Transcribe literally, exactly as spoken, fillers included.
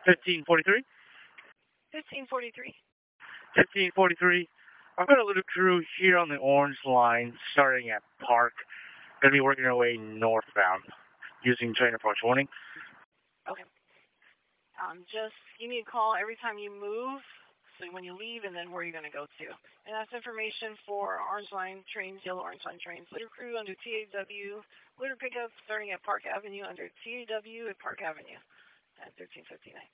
fifteen forty-three? fifteen forty-three. fifteen forty-three. I've got a little crew here on the Orange Line starting at Park. Going to be working our way northbound using train approach. Warning. Okay. Um, just give me a call every time you move, so when you leave, and then where you're going to go to. And that's information for Orange Line trains, Yellow Orange Line trains. Litter crew under T A W. Litter pickup starting at Park Avenue under T A W at Park Avenue at thirteen fifty-nine.